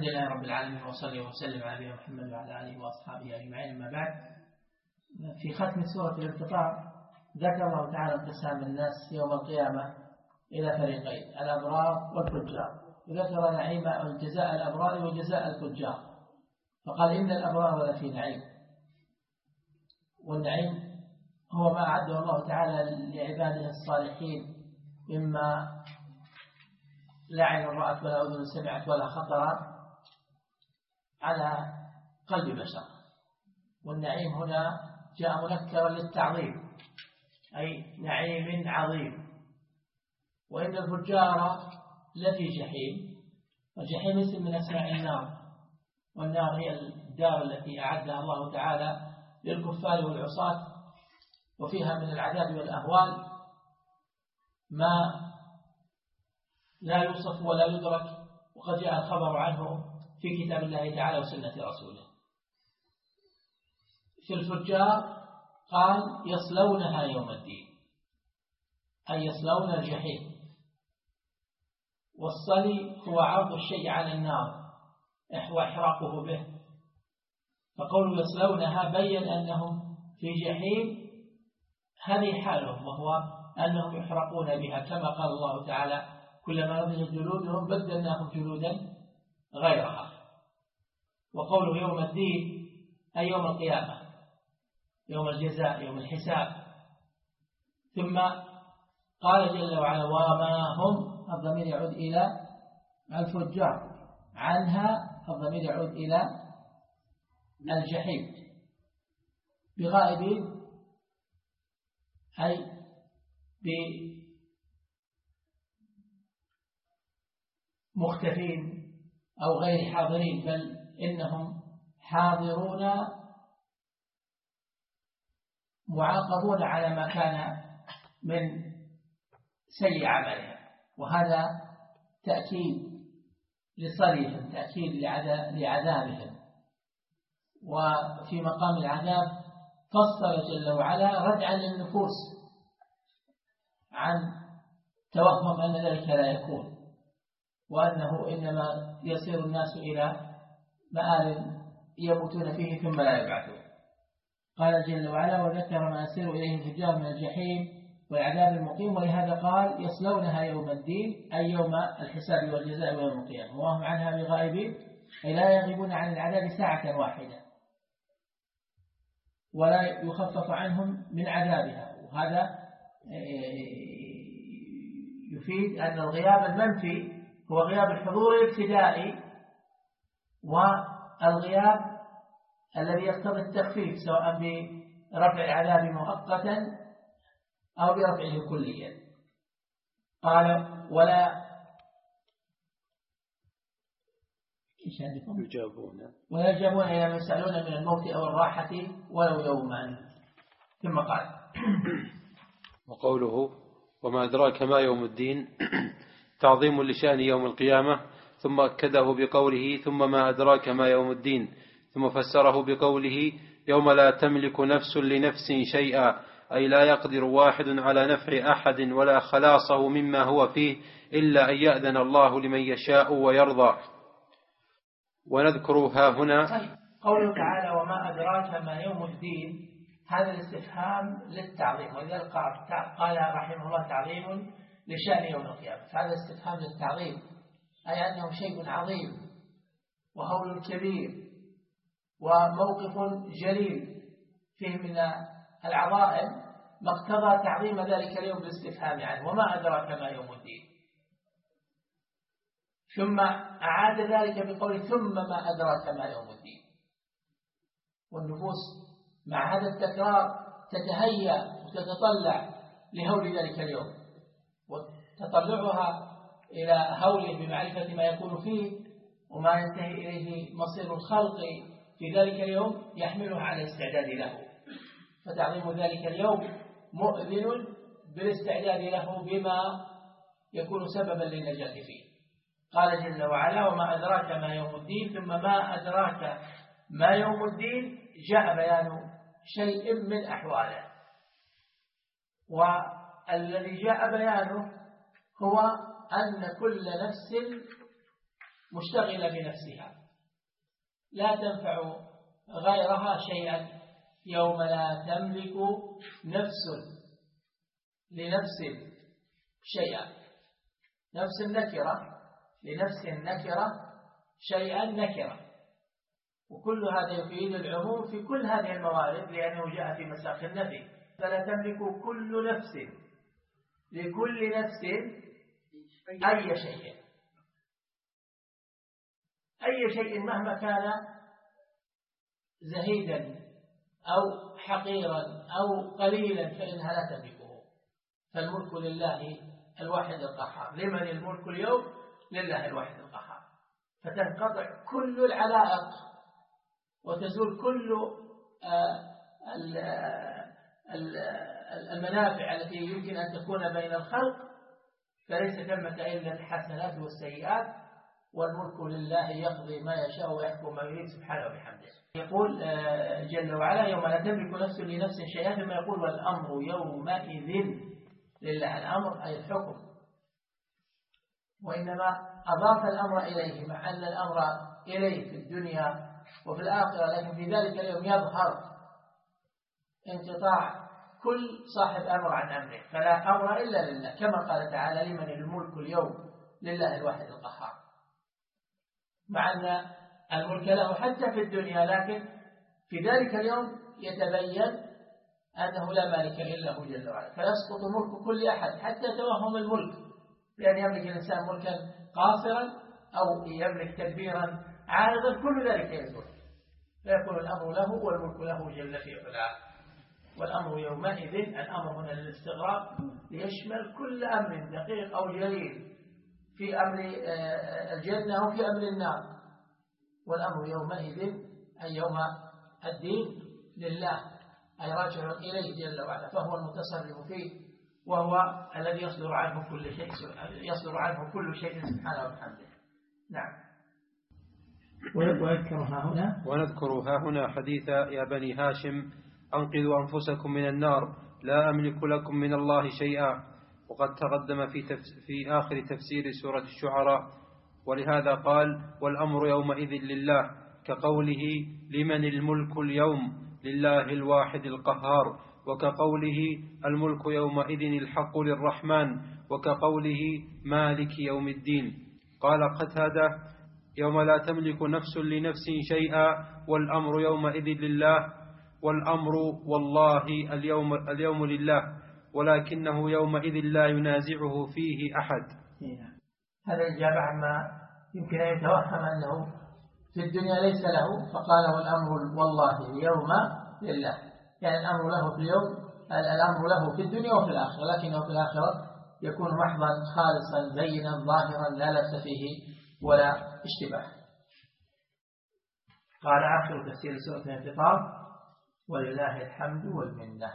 الحمد لله رب العالمين، وصلي وسلم على نبينا محمد وعلى آله وأصحابه أجمعين. أما بعد، في ختم سورة الانفطار ذكر الله تعالى انقسام الناس يوم القيامة إلى فريقين، الأبرار والفجار، وذكر نعيم جزاء الأبرار وجزاء الفجار، فقال إن الأبرار لفي نعيم. والنعيم هو ما أعده الله تعالى لعباده الصالحين، مما لا عين رأت ولا أذن سمعت ولا خطر على قلب بشر. والنعيم هنا جاء منكرا للتعظيم، أي نعيم عظيم. وإن الفجار لفي جحيم، والجحيم اسم من أسماء النار، والنار هي الدار التي أعدها الله تعالى للكفار والعصاة، وفيها من العذاب والأهوال ما لا يوصف ولا يدرك، وقد جاء الخبر عنه في كتاب الله تعالى وسنة رسوله. في الفجار قال يصلونها يوم الدين، أي يصلون الجحيم. والصلي هو عرض الشيء على النار وإحراقه به، فقول يصلونها بين أنهم في جحيم، هذه حالهم، وهو أنهم يحرقون بها، كما قال الله تعالى كلما نضجت جلودهم بدلناهم جلودا غيرها. وقوله يوم الدين أي يوم القيامة، يوم الجزاء، يوم الحساب. ثم قال جل وعلا وما هم، الضمير يعود إلى الفجار، عنها الضمير يعود إلى الجحيم، بغائبين أي بمختفين أو غير حاضرين، بل إنهم حاضرون معاقبون على ما كان من سيء عملهم. وهذا تأكيد لصليهم، تأكيد لعذابهم. وفي مقام العذاب فصل جل وعلا ردعا للنفوس عن توهم أن ذلك لا يكون، وأنه إنما يصير الناس إلى مآل يموتون فيه ثم لا يبعثون. قال جل وعلا وذكر ما يصير إليه الفجار من الجحيم والعذاب المقيم، ولهذا قال يصلونها يوم الدين أي يوم الحساب والجزاء ويوم القيامة، وهم عنها بغائبين، أي لا يغيبون عن العذاب ساعة واحدة ولا يخفف عنهم من عذابها. وهذا يفيد أن الغياب المنفي هو غياب الحضور الابتدائي، والغياب الذي يقتضي التخفيف سواء برفع العذاب مؤقتا أو برفعه كليا. قال ولا يجابون إلى ما يسألون من الموت أو الراحة ولو يوما. ثم قال وقوله وما أدراك ما يوم الدين تعظيم لشأن يوم القيامة، ثم أكده بقوله ثم ما أدراك ما يوم الدين، ثم فسره بقوله يوم لا تملك نفس لنفس شيئا، أي لا يقدر واحد على نفع أحد ولا خلاصه مما هو فيه إلا أن يأذن الله لمن يشاء ويرضى. ونذكرها هنا. قوله تعالى وما أدراك ما يوم الدين، هذا الاستفهام للتعظيم، ولذلك قال رحمه الله تعظيم لشأن يوم القيامة. فهذا استفهام للتعظيم، أي أنه شيء عظيم وهول كبير وموقف جليل فيه من العظائم ما اقتضى تعظيم ذلك اليوم بالاستفهام عنه. وما أدراك ما يوم الدين، ثم أعاد ذلك بقول ثم ما أدراك ما يوم الدين. والنفوس مع هذا التكرار تتهيأ وتتطلع لهول ذلك اليوم، وتطلعها إلى هوله بمعرفة ما يكون فيه وما ينتهي إليه مصير الخلق في ذلك اليوم يحملها على الاستعداد له. فتعظيم ذلك اليوم مؤذن بالاستعداد له بما يكون سببا للنجاة فيه. قال جل وعلا وما أدراك ما يوم الدين، ثم ما أدراك ما يوم الدين جاء بيان شيء من أحواله، والذي جاء بيانه هو أن كل نفس مشتغلة بنفسها لا تنفع غيرها شيئا يوم لا تملك نفس لنفس شيئا. نفس النكرة لنفس النكرة شيئا نكرة، وكل هذا يفيد العموم في كل هذه الموارد لأنه جاء في مساق النفي. فلا تملك كل نفس لكل نفس أي شيء، أي شيء مهما كان زهيدا أو حقيرا أو قليلا فإنها لا تملكه. فالملك لله الواحد القهار. لمن الملك اليوم؟ لله الواحد القهار. فتنقطع كل العلائق وتزول كل المنافع التي يمكن أن تكون بين الخلق، فليس ثمة إلا الحسنات والسيئات، والملك لله يقضي ما يشاء ويحكم ما يريد سبحانه وبحمده. يقول جل وعلا يوم لا تملك نفس لنفس شيئا، ثم يقول والأمر يومئذ لله. الأمر أي الحكم، وإنما أضاف الأمر إليه مع أن الأمر إليه في الدنيا وفي الآخرة، لكن في ذلك اليوم يظهر انقطاع كل صاحب أمر عن أمره، فلا أمر إلا لله، كما قال تعالى لمن الملك اليوم لله الواحد القهار. مع أن الملك له حتى في الدنيا، لكن في ذلك اليوم يتبين أنه لا مالك إلا هو جل وعلا، فيسقط ملك كل أحد حتى توهم الملك، بأن يملك الإنسان ملكا قاصرا أو يملك تدبيرا عارضا، كل ذلك يزول، فيكون الأمر له والملك له جل في علاه. والأمر يومئذ، الأمر هنا للاستغراق ليشمل كل أمر دقيق أو جليل في أمر الجنة أو في أمر النار. والأمر يومئذ أي يوم الدين لله، أي راجع إليه جل وعلا، فهو المتصرف فيه، وهو الذي يصدر عنه كل شيء سبحانه وبحمده. نعم. ونذكر ها هنا حديث يا بني هاشم أنقذوا أنفسكم من النار لا أملك لكم من الله شيئا، وقد تقدم في آخر تفسير سورة الشعراء. ولهذا قال والأمر يومئذ لله، كقوله لمن الملك اليوم لله الواحد القهار، وكقوله الملك يومئذ الحق للرحمن، وكقوله مالك يوم الدين. قال قتادة يوم لا تملك نفس لنفس شيئا والأمر يومئذ لله، والأمر والله اليوم لله، ولكنه يومئذ لا ينازعه فيه أحد. هذا الإجابة عما يمكن أن يتوهم أنه في الدنيا ليس له، فقال والأمر والله اليوم لله، يعني الأمر له في اليوم، الأمر له في الدنيا وفي الآخرة، لكنه في الآخرة يكون محضا خالصا بينا ظاهرا لا لبس فيه ولا اشتباه. قال آخر تفسير سورة الانفطار ولله الحمد والمنة.